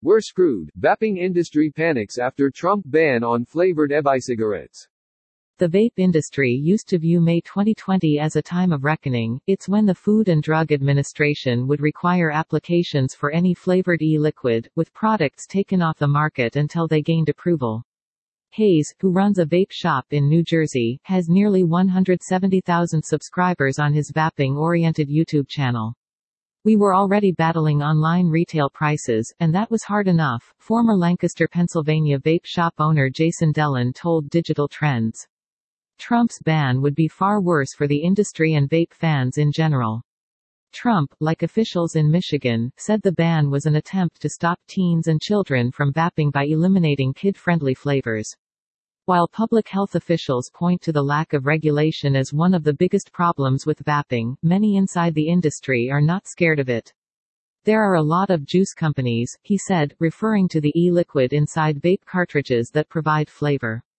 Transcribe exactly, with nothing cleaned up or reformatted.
We're screwed. Vaping industry panics after Trump ban on flavored e-cigarettes. The vape industry used to view May twenty twenty as a time of reckoning. It's when the Food and Drug Administration would require applications for any flavored e-liquid, with products taken off the market until they gained approval. Hayes, who runs a vape shop in New Jersey, has nearly one hundred seventy thousand subscribers on his vaping-oriented YouTube channel. We were already battling online retail prices, and that was hard enough, former Lancaster, Pennsylvania vape shop owner Jason Dellon told Digital Trends. Trump's ban would be far worse for the industry and vape fans in general. Trump, like officials in Michigan, said the ban was an attempt to stop teens and children from vaping by eliminating kid-friendly flavors. While public health officials point to the lack of regulation as one of the biggest problems with vaping, many inside the industry are not scared of it. There are a lot of juice companies, he said, referring to the e-liquid inside vape cartridges that provide flavor.